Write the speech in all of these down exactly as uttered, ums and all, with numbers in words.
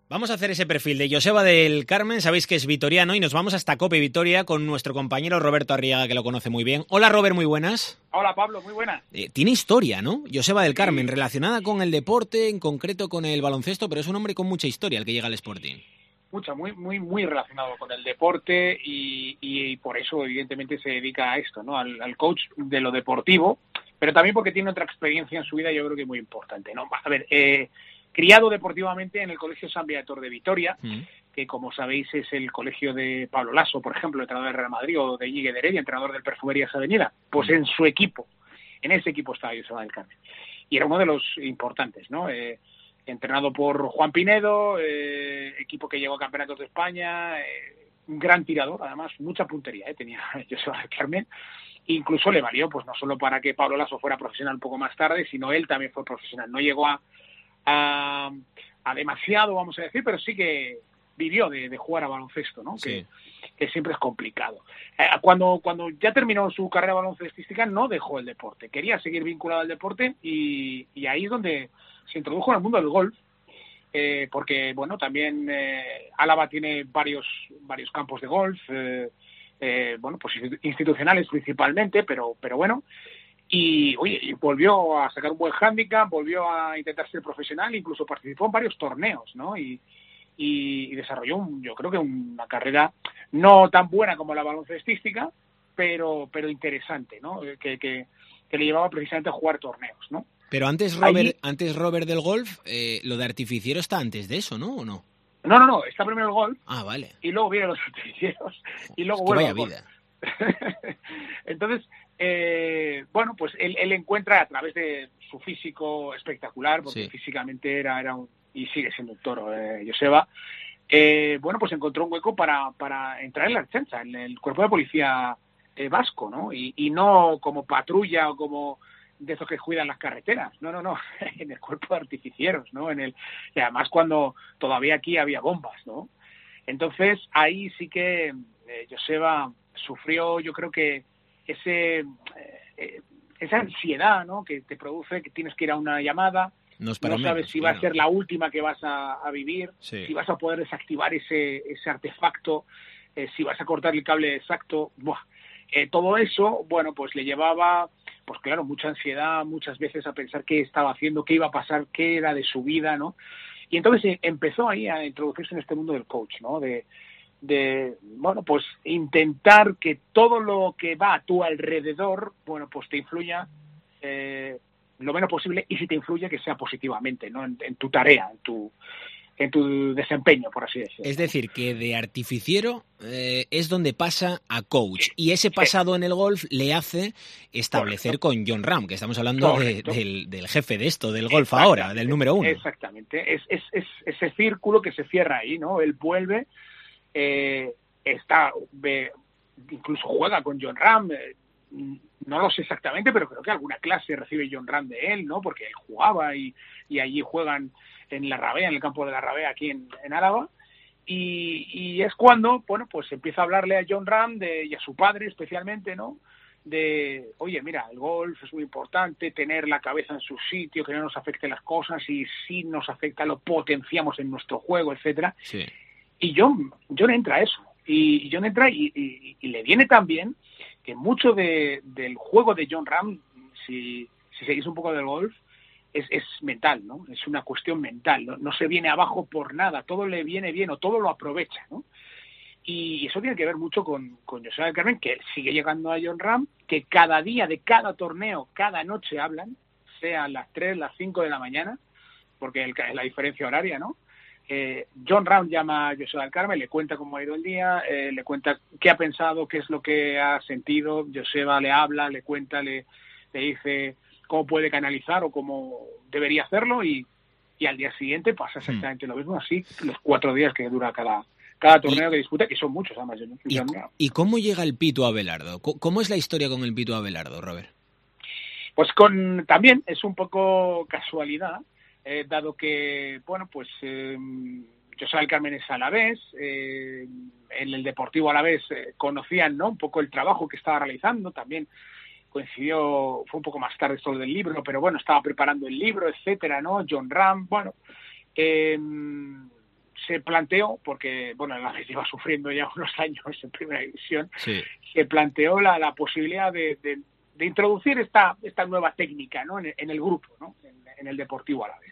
Vamos a hacer ese perfil de Joseba del Carmen, sabéis que es vitoriano, y nos vamos hasta Cope Vitoria con nuestro compañero Roberto Arriaga, que lo conoce muy bien. Hola Robert, muy buenas. Hola Pablo, muy buenas. Eh, tiene historia, ¿no? Joseba del Carmen, Sí. relacionada con el deporte, en concreto con el baloncesto, pero es un hombre con mucha historia el que llega al Sporting. Mucha, muy, muy, muy relacionado con el deporte y, y por eso evidentemente se dedica a esto, ¿no? Al, al coach de lo deportivo, pero también porque tiene otra experiencia en su vida, yo creo que muy importante, ¿no? A ver, eh, criado deportivamente en el Colegio San Viator de Vitoria, mm. que como sabéis es el colegio de Pablo Laso, por ejemplo, entrenador del Real Madrid, o de Íñigo de Heredia, entrenador del Perfumerías Avenida, pues mm. en su equipo, en ese equipo estaba Joseba del Carmen. Y era uno de los importantes, ¿no? Eh, entrenado por Juan Pinedo, eh, equipo que llegó a campeonatos de España, eh, un gran tirador, además, mucha puntería, eh, tenía Joseba del Carmen. Incluso le valió, pues no solo para que Pablo Laso fuera profesional un poco más tarde, sino él también fue profesional. No llegó a A, a demasiado, vamos a decir, pero sí que vivió de, de jugar a baloncesto, ¿no? Sí. Que, que siempre es complicado. Eh, cuando, cuando ya terminó su carrera baloncestística, no dejó el deporte. Quería seguir vinculado al deporte y, y ahí es donde se introdujo en el mundo del golf, eh, porque, bueno, también eh, Álava tiene varios, varios campos de golf, eh, eh, bueno, pues institucionales principalmente, pero, pero bueno. Y, oye, y volvió a sacar un buen hándicap, volvió a intentar ser profesional, incluso participó en varios torneos, ¿no? Y, y, y desarrolló, un, yo creo que una carrera no tan buena como la baloncestística, pero pero interesante, ¿no? Que, que, que le llevaba precisamente a jugar torneos, ¿no? Pero antes, Robert, Ahí, antes Robert del golf, eh, lo de artificiero está antes de eso, ¿no? ¿O no? No, no, no, está primero el golf. Ah, vale. Y luego vienen los artificieros. Y luego es que vuelve vaya al golf. vida. Entonces, eh, bueno, pues él, él encuentra a través de su físico espectacular, porque sí. físicamente era, era un, y sigue siendo un toro, eh, Joseba, eh, bueno, pues encontró un hueco para, para entrar en la Ertzaintza, en el cuerpo de policía eh, vasco, ¿no? Y, y no como patrulla o como de esos que cuidan las carreteras, no, no, no, en el cuerpo de artificieros, ¿no? En el, y además cuando todavía aquí había bombas, ¿no? Entonces, ahí sí que eh, Joseba sufrió, yo creo que ese eh, esa ansiedad, ¿no? Que te produce que tienes que ir a una llamada, no, no sabes menos, si claro. va a ser la última que vas a, a vivir, sí. si vas a poder desactivar ese, ese artefacto, eh, si vas a cortar el cable exacto. Buah. Eh, todo eso, bueno, pues le llevaba, pues claro, mucha ansiedad, muchas veces a pensar qué estaba haciendo, qué iba a pasar, qué era de su vida, ¿no? Y entonces eh, empezó ahí a introducirse en este mundo del coach, ¿no? De de, bueno, pues intentar que todo lo que va a tu alrededor, bueno, pues te influya eh, lo menos posible, y si te influye que sea positivamente, ¿no? En, en tu tarea, en tu en tu desempeño, por así decirlo. Es decir, que de artificiero eh, es donde pasa a coach, y ese pasado en el golf le hace establecer Correcto. Con Jon Rahm, que estamos hablando de, del, del jefe de esto, del golf ahora, del número uno. Exactamente, es, es, es ese círculo que se cierra ahí, ¿no? Él vuelve, Eh, está eh, incluso juega con Jon Rahm, eh, no lo sé exactamente, pero creo que alguna clase recibe Jon Rahm de él, ¿no? Porque él jugaba y, y allí juegan en la Rabea, en el campo de la Rabea aquí en, en Álava, y, y es cuando, bueno, pues empieza a hablarle a Jon Rahm de, y a su padre especialmente, ¿no? De, oye, mira, el golf es muy importante, tener la cabeza en su sitio, que no nos afecten las cosas, y si nos afecta lo potenciamos en nuestro juego, etcétera. Sí. Y John, John entra a eso, y John entra y, y, y le viene también que mucho de, del juego de Jon Rahm, si, si seguís un poco del golf, es, es mental, ¿no? Es una cuestión mental, ¿no? No se viene abajo por nada, todo le viene bien o todo lo aprovecha, ¿no? Y eso tiene que ver mucho con, con Joseba del Carmen, que sigue llegando a Jon Rahm, que cada día de cada torneo, cada noche hablan, sea a las tres, las cinco de la mañana, porque el, la diferencia horaria, ¿no? Eh, Jon Rahm llama a Joseba del Carmen, le cuenta cómo ha ido el día, eh, le cuenta qué ha pensado, qué es lo que ha sentido. Joseba le habla, le cuenta, le, le dice cómo puede canalizar o cómo debería hacerlo, y, y al día siguiente pasa exactamente hmm. lo mismo, así los cuatro días que dura cada, cada torneo y, que disputa, que son muchos además. ¿Y, ¿Y cómo llega el Pitu Abelardo? ¿Cómo es la historia con el Pitu Abelardo, Robert? Pues con también es un poco casualidad. Eh, dado que, bueno, pues eh, Joseba del Carmen es alavés, eh, en el Deportivo Alavés eh, conocían, ¿no?, un poco el trabajo que estaba realizando, también coincidió, fue un poco más tarde esto del libro, pero bueno, estaba preparando el libro, etcétera, ¿no? Jon Rahm, bueno, eh, se planteó, porque bueno, el Alavés lleva sufriendo ya unos años en primera división, sí. se planteó la, la posibilidad de, de, de introducir esta, esta nueva técnica, ¿no? en, en el grupo, ¿no? en, en el Deportivo Alavés.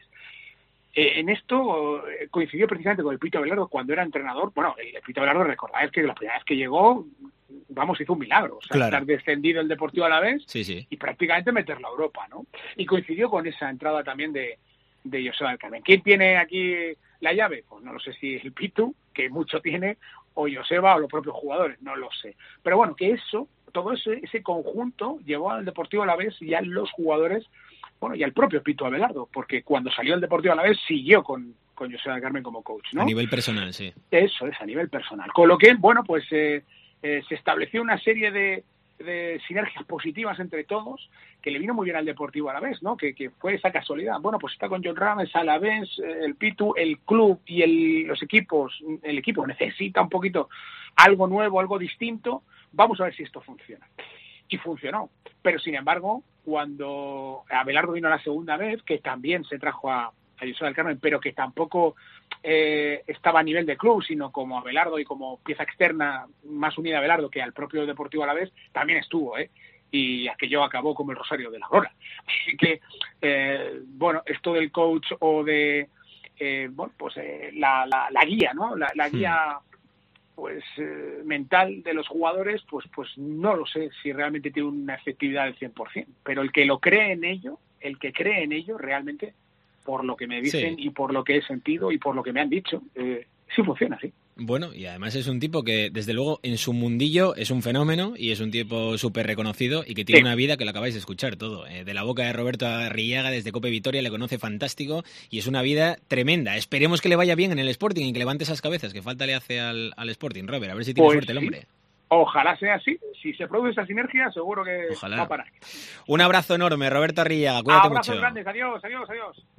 Eh, en esto eh, coincidió precisamente con el Pito Abelardo cuando era entrenador. Bueno, el Pito Abelardo, recordáis que la primera vez que llegó, vamos, hizo un milagro. O sea, claro. estar descendido el Deportivo Alavés sí, sí. y prácticamente meterlo a Europa, ¿no? Y coincidió con esa entrada también de, de Joseba del Carmen. ¿Quién tiene aquí la llave? Pues no lo sé si el Pitu, que mucho tiene, o Joseba o los propios jugadores, no lo sé. Pero bueno, que eso, todo ese, ese conjunto llevó al Deportivo Alavés y a los jugadores, bueno, y al propio Pito Abelardo, porque cuando salió el Deportivo Alavés siguió con, con Joseba del Carmen como coach, ¿no? A nivel personal, sí. Eso es, a nivel personal. Con lo que, bueno, pues eh, eh, se estableció una serie de, de sinergias positivas entre todos, que le vino muy bien al Deportivo Alavés, ¿no? Que, que fue esa casualidad. Bueno, pues está con Jon Ram, es Alavés, eh, el Pitu, el club y el, los equipos, el equipo necesita un poquito algo nuevo, algo distinto. Vamos a ver si esto funciona. Y funcionó. Pero, sin embargo, cuando Abelardo vino la segunda vez, que también se trajo a, a Joseba del Carmen, pero que tampoco eh, estaba a nivel de club, sino como Abelardo y como pieza externa más unida a Abelardo que al propio Deportivo Alavés, también estuvo, ¿eh? Y aquello acabó como el Rosario de la Aurora. Así que, eh, bueno, esto del coach o de, eh, bueno, pues eh, la, la, la guía, ¿no? La, la guía... pues eh, mental de los jugadores, pues pues no lo sé si realmente tiene una efectividad del cien por ciento, pero el que lo cree en ello, el que cree en ello realmente, por lo que me dicen sí. y por lo que he sentido y por lo que me han dicho, eh, sí funciona, sí. Bueno, y además es un tipo que, desde luego, en su mundillo es un fenómeno y es un tipo súper reconocido y que tiene sí. una vida que lo acabáis de escuchar todo. Eh, de la boca de Roberto Arrillaga, desde Cope Vitoria, le conoce fantástico y es una vida tremenda. Esperemos que le vaya bien en el Sporting y que levante esas cabezas que falta le hace al, al Sporting, Robert. A ver si tiene pues suerte el hombre. Sí. Ojalá sea así. Si se produce esa sinergia, seguro que Ojalá. va a parar. Un abrazo enorme, Roberto Arrillaga. Cuídate Abrazos mucho. grandes. Adiós, adiós, adiós.